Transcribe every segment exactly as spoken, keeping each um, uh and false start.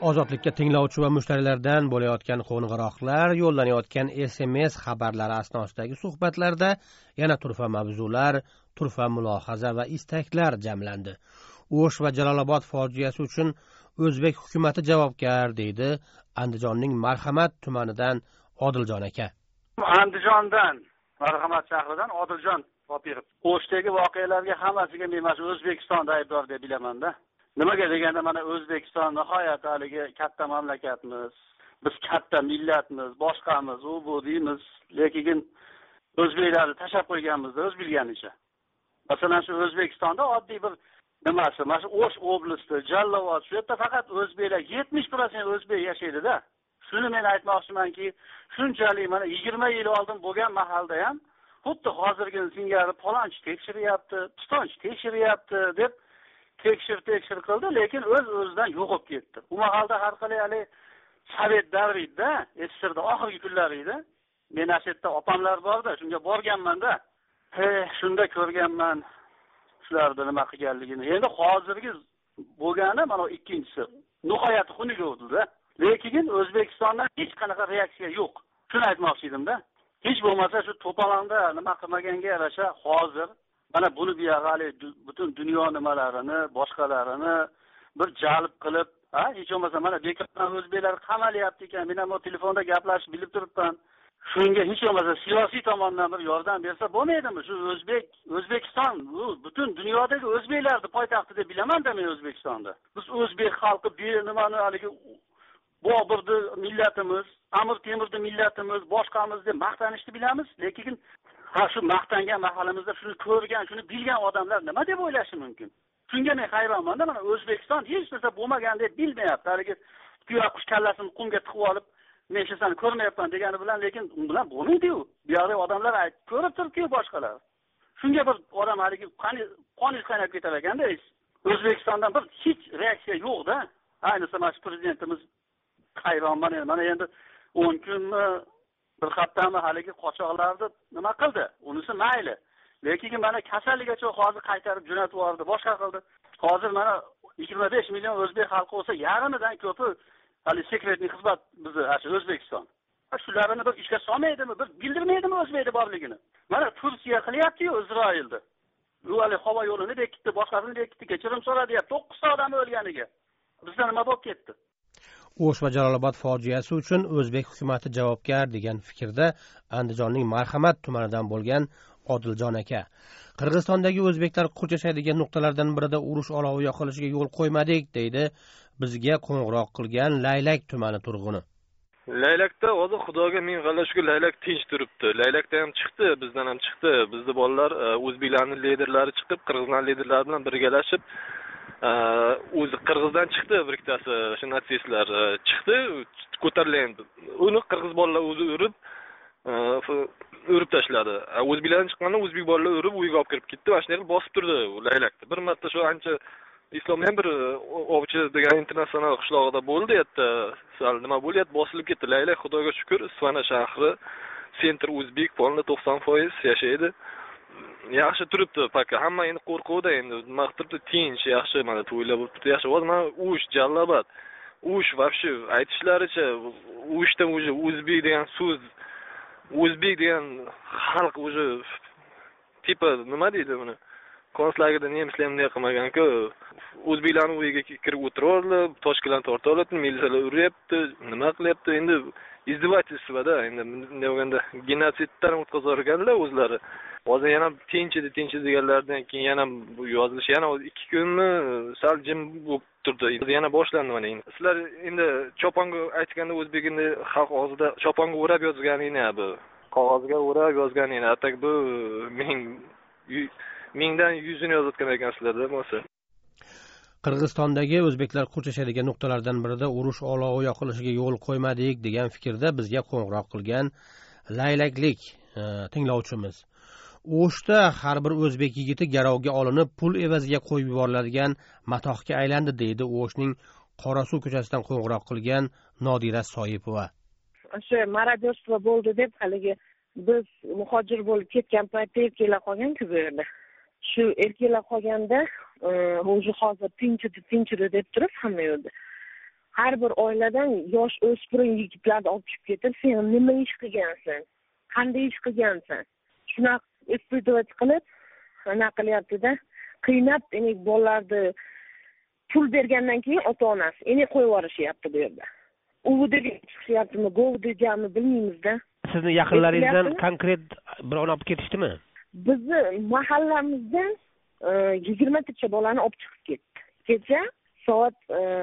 Ozodlikka tinglovchi va mushtariylardan bo'layotgan qo'ng'iroqlar, yo'llanayotgan S M S xabarlari asnosidagi suhbatlarda yana turfa mavzular, turfa mulohaza va istaklar jamlandi. O'sh va Jalolobod fojiasi uchun O'zbek hukumatı javobgar, deydi Andijonning Marhamat tumanidan Odiljon aka. Andijondan, Marhamat shahridan Odiljon Topirov. O'shdagi voqealarga hammasiga men mana O'zbekistonda aybdor deb bilaman-da. Nimaga deganda mana O'zbekiston nihoyat haligi katta mamlakatmiz. Biz katta millatmiz, boshqamiz, u bu deymiz, lekin o'zbeklarni tashab qo'yganmiz-da o'z bilganicha. Masalan, shu O'zbekistonda oddiy bir nimasi, mana shu O'sh oblasti, Jalolobod, shu yerda faqat o'zbeklar yetmish foiz o'zbek yashaydi-da. Shuni men aytmoqchimanki, shunchalik mana yigirma yil oldin bo'lgan mahalda ham xuddi hozirgi singari palonchi tekshiryapti, pistonchi tekshiryapti deb tekshir tekshir qildi, lekin o'z o'zidan yo'qib ketdi. U mahalda har qalay hali Sovet davrida, S S R da oxirgi kunlar edi. Men ashetda opamlar borda, shunga borganman-da. He, shunda ko'rganman shularni nima qilganligini. Endi hozirgi bo'lgani mana ikkinchisi. Nihoyat xunuk bo'ldi-da. Lekin O'zbekistondan hech qanaqa reaksiya yo'q. Shuni aytmoqchi edim-da. Hech bo'lmasa shu to'polonda nima qilmaganga yarasha hozir mana buni buyog'ali butun dunyo nimalarini, boshqalarini bir jalb qilib, ha, hech bo'lmasa mana bekordan o'zbeklar qamalyapti ekan, men ham telefonda gaplashib bilib turibman. Shunga hech bo'lmasa siyosiy tomondan bir yordam bersa bo'lmaydimi? Shu O'zbek, O'zbekiston, bu butun dunyodagi o'zbeklarning poytaxti deb bilaman-da men O'zbekistonda. Biz o'zbek xalqi bir nimani haligi Boburni millatimiz, Amir Temurni millatimiz, boshqamiz deb maqtanishni bilamiz, lekin ha shu maqtangan mahalimizda shuni ko'rgan, shuni bilgan odamlar nima deb o'ylashi mumkin? Shunga men hayronman-da, mana O'zbekiston hech narsa bo'lmagan deb bilmayapti. Haligi tuyoq qush kallasini qumga tiqib olib, men shu seni ko'rmayapman degani bilan, lekin u bilan bo'lmaydi-ku. Bu yoqda odamlar aytib ko'rib turibdi-ku boshqalar. Shunga bir odam haligi qani qoni qaynab ketar ekanda, O'zbekistondan bir hech reaksiya yo'q-da. Ayniqsa mana prezidentimiz hayronman, mana endi o'n kunmi bir haftami haligi qochoqlarni nima qildi? Unisi mayli. Lekin mana kasalligicha hozir qaytarib jo'natib yubordi, boshqa qildi. Hozir mana yigirma besh million o'zbek xalqi bo'lsa, yarimidan ko'pi hali sekretniy xizmat bizni O'zbekiston. Shularni bir ishga solmaydimi, bir bildirmaydimi o'zbekda borligini? Mana Turkiya qilyapti-yu Isroilda. U hali havo yo'lini bekitdi, boshqasini bekitdi, kechirim so'radi, to'qqiz ta odam o'lganiga. Bizda nima bo'lib ketdi? O'sh va Jalolobod fojiasi uchun O'zbek hukumatı javobgar, degan fikrda Andijonning Marhamat tumanidan bo'lgan Odiljon aka. Qirg'izistondagi o'zbeklar quch yashaydigan nuqtalardan birida urush olovi yoqilishiga yo'l qo'ymadik, deydi bizga qo'ng'iroq qilgan Laylak tumani turg'uni. Laylakda hozir Xudoga ming g'alla shukur, Laylak tinch turibdi. Laylakda ham chiqdi, bizdan ham chiqdi. Bizni bolalar o'zbeklarning liderlari chiqib, qirg'izlar liderlari bilan birgalashib o'zi Qirg'izdan chiqdi, bir ikkitasi shu natsistlar chiqdi, ko'tarildi. Uni qirg'iz bolalar o'zi urib, urib tashladi. O'zbeklardan chiqqanda o'zbek bolalar urib uyiga olib kirib ketdi, mana shunday bosib turdi Laylakda. Bir marta shu ancha Islomdan bir ovchi degan internasional qishlog'ida bo'ldi, yerda sal nima bo'lyapti, bosilib ketdi Laylak. Xudoga shukr, Isfana shahri, sentr o'zbek, polni to'qson foiz yashaydi. Yaxshi turibdi, paka. Hamma endi qo'rquvda, endi nima qilibdi, tinch, yaxshi, mana to'ylar bo'libdi, yaxshi. Hozir mana O'sh, Jalolobod, O'sh вообще aytishlaricha, O'shdan o'zi o'zbek degan so'z, o'zbek degan xalq o'zi tipa nima deydi buni? Konslagerda nemislar ham qilmagan-ku. O'zbeklarning uyiga kirib o'tirib, toshkalarni tortib oladi, militsiyalar uryapti, nima qilyapti? Endi izdevательство-da, endi deganda genotsiddan o'tkazar ekanlar o'zlari. Hozir yana tinch edi, tinch deganlardan keyin yana bu yozilish yana ikki kunmi sal jim bo'lib turdi. Endi yana boshlandi mana endi. Sizlar endi choponga aytganda o'zbekini xalq og'zida choponga o'rab yozganini bu. Qog'ozga o'rab yozganini, atak bu ming mingdan yuzini yozayotgan ekansizlarda bo'lsa. Qirg'izistondagi o'zbeklar quch yashaydigan nuqtalardan birida urush olovi yoqilishiga yo'l qo'ymadik, degan fikrda bizga qo'ng'iroq qilgan Laylaklik tinglovchimiz. O'shda har bir o'zbek yigiti garovga olinib, pul evaziga qo'yib yuboriladigan matohga aylandi, deydi O'shning Qorasuv ko'chasidan qo'ng'iroq qilgan Nodira Soyipova. O'sha marodyorstvo bo'ldi deb haligi biz muhojir bo'lib ketgan paytda erkaklar qolgan-ku bu yerda. Shu erkaklar qolganda o'zi hozir tinchidi, tinchidi deb turib hamma yo'lda. har bir oiladan yosh o'spirin yigitlarni olib chiqib ketib, sen nima ish qilgansan, qanday ish qilgansan, shunaqa испытывать qilib anaqa qilyapti-da, qiynab, demak bolalarni pul bergandan keyin ota-onasi endi qo'yib yuborishyapti bu yerda. Uvidiga chiqishyaptimi, govidigami bilmaymiz-da. Sizni yaqinlaringizdan konkret birovni olib ketishdimi? Bizni mahallamizdan yigirmatacha bolani olib chiqib ketdi. Kecha soat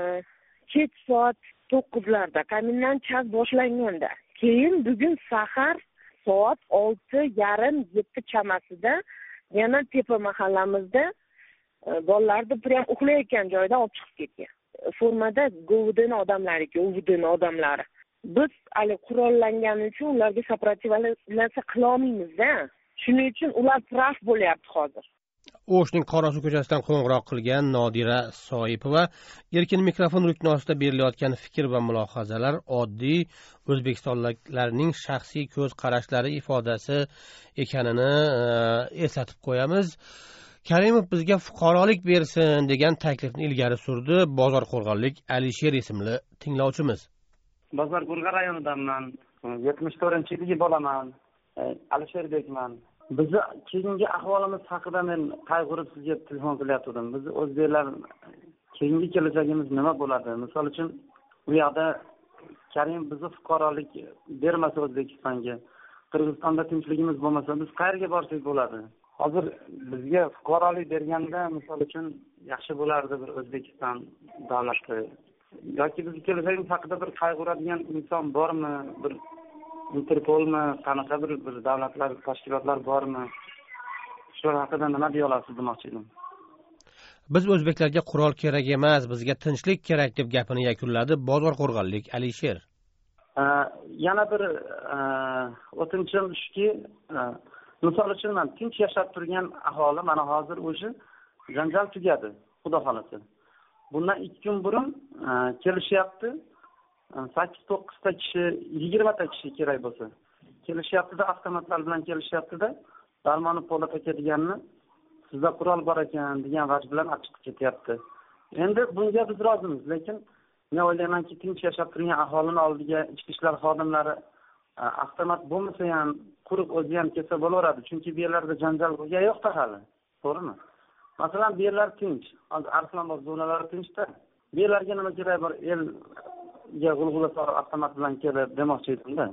kech soat to'qqizlarda kamindan chas boshlanganda, keyin bugun sahar soat olti yarim yetti chamasida yana tepa mahallamizda bolalarni prям uxlayotgan joydan olib chiqib ketgan. Formada govudini odamlari, govudini odamlari. Biz hali qurollangani uchun ularga сопротивляться qila olmaymiz-da. Shuning uchun ular traf bo'lyapti hozir. O'shning Qorasuv ko'chasidan qo'ng'iroq qilgan Nodira Soipova erkin mikrofon ruknosida berilayotgan fikr va mulohazalar oddiy o'zbekistonliklarning shaxsiy ko'z qarashlari ifodasi ekanini eslatib qo'yamiz. Karimov bizga fuqarolik bersin degan taklifni ilgari surdi Bozorqo'rg'onlik Alisher ismli tinglovchimiz. Bozorqo'rg'on rayonidanman, yetmish to'rtinchi yilgi bolaman, Alisherbekman. Bizni keyingi ahvolimiz haqida men qayg'urib sizga telefon qilyaptim. Biz o'zbeklar keyingi kelajagimiz nima bo'ladi? Misol uchun u yoqda Karim bizni fuqarolik bermasa O'zbekistonga, Qirg'izistonda tinchligimiz bo'lmasa, biz qayerga borsak bo'ladi? Hozir bizga fuqarolik berganda, misol uchun yaxshi bo'lardi bir O'zbekiston davlati. Yoki biz kelajagimiz haqida bir qayg'uradigan inson bormi? Bir Interpolmi, qanaqa bir bir davlatlar, tashkilotlar bormi? Shular haqida nima deya olasiz demoqchi edim. Biz o'zbeklarga qurol kerak emas, bizga tinchlik kerak deb gapini yakunladi Bozorqo'rg'onlik Alisher. Yana bir o'tinchim shuki, misol uchun men tinch yashab turgan aholi mana hozir o'sha janjal tugadi, xudo xolasa. Bundan ikki kun burun kelishyapti. sakkiz to'qqizta kishi, yigirmata kishi kerak bo'lsa. Kelishyapti-da, avtomatlar bilan kelishyapti-da, Darmonov Po'lat aka deganni sizda qurol bor ekan degan vaj bilan achib ketyapti. Endi bunga biz rozimiz, lekin men o'ylaymanki, tinch yashab turgan aholini oldiga ichki ishlar xodimlari avtomat bo'lmasa ham, quruq o'zi ham kelsa bo'laveradi, chunki bu yerlarda janjal bo'lgan yo'q-da hali. To'g'rimi? Masalan, bu yerlar tinch, Arslonboz zonalari tinchda. Bu yerlarga nima kerak bor? El ga g'ulg'ula solib avtomat bilan kelib demoqchi edim-da.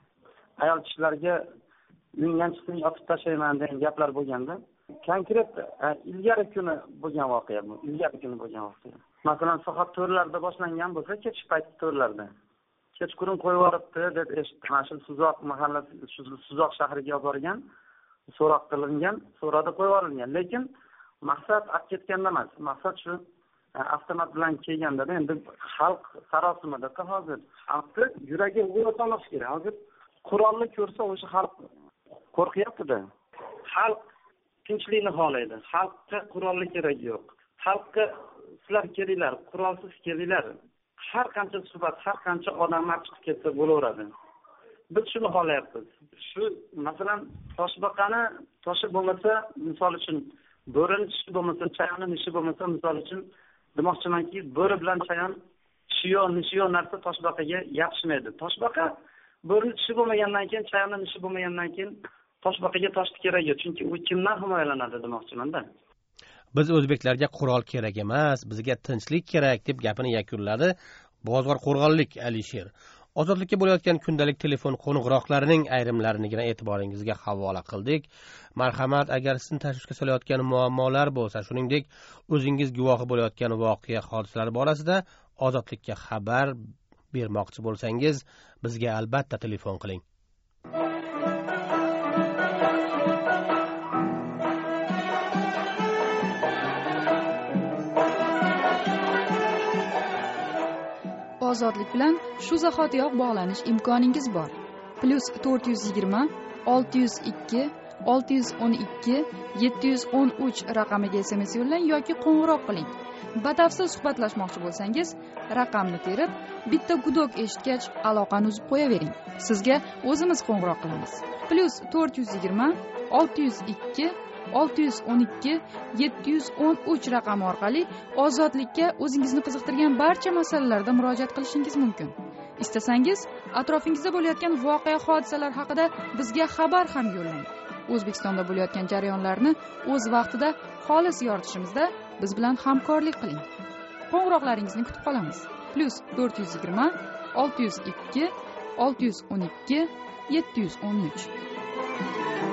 Ayol kishilarga uyingdan chiqsang otib tashlayman degan gaplar bo'lganda, konkret ilgari kuni bo'lgan voqea bu, ilgari kuni bo'lgan voqea. Masalan, soat to'rtlarda boshlangan bo'lsa, kech payti to'rtlarda. Kechqurun qo'yib yuboribdi deb eshitdim. Mashul Suzoq mahallasi, Suzoq shahriga olib borgan, so'roq qilingan, so'roqda qo'yib yuborilgan. Lekin maqsad olib ketganda emas, maqsad shu avtomat bilan kelganda endi xalq sarosimida hozir xalqni yuragi o'rtanoq kerak. Hozir qurolni ko'rsa o'sha xalq qo'rqyapti-da. Xalq tinchlikni xohlaydi. Xalqqa qurolni kerak yo'q. Xalqqa sizlar kelinglar, qurolsiz kelinglar. Har qancha suhbat, har qancha odamlar chiqib ketsa bo'laveradi. Biz shuni xohlayapmiz. Shu masalan Toshbaqani toshi bo'lmasa, misol uchun bo'rini tishi bo'lmasa, chayonni nishi bo'lmasa, misol uchun demoqchimanki, bo'ri bilan chayon tishiyo, nishiyo narsa Toshbaqaga yopishmaydi. Toshbaqa bo'rini tishi bo'lmagandan keyin, chayonni nishi bo'lmagandan keyin Toshbaqaga toshni kerak yo'q, chunki u kimdan himoyalanadi demoqchiman-da. Biz o'zbeklarga qurol kerak emas, bizga tinchlik kerak deb gapini yakunladi Bozorqo'rg'onlik Alisher. Ozodlikka bo'layotgan kundalik telefon qo'ng'iroqlarining ayrimlarinigina e'tiboringizga havola qildik. Marhamat, agar sizni tashvishga solayotgan muammolar bo'lsa, shuningdek o'zingiz guvohi bo'layotgan voqea hodisalar borasida Ozodlikka xabar bermoqchi bo'lsangiz, bizga albatta telefon qiling. Ozodlik bilan shu zahotiyoq bog'lanish imkoningiz bor. Plus to'rt yuz yigirma olti yuz ikki olti yuz o'n ikki yetti yuz o'n uch raqamiga S M S yo'llang yoki qo'ng'iroq qiling. Batafsil suhbatlashmoqchi bo'lsangiz, raqamni terib, bitta gudok eshitgach aloqani uzib qo'yavering. Sizga o'zimiz qo'ng'iroq qilamiz. Plus to'rt yuz yigirma olti yuz ikki olti yuz o'n ikki yetti yuz o'n uch raqami orqali ozodlikka o'zingizni qiziqtirgan barcha masalalarda murojaat qilishingiz mumkin. Istasangiz atrofingizda bo'layotgan voqea hodisalar haqida bizga xabar ham yo'llang. O'zbekistonda bo'layotgan jarayonlarni o'z vaqtida xolis yoritishimizda biz bilan hamkorlik qiling. Qo'ng'iroqlaringizni kutib qolamiz. Plus to'rt yuz yigirma olti yuz ikki olti yuz o'n ikki yetti yuz o'n uch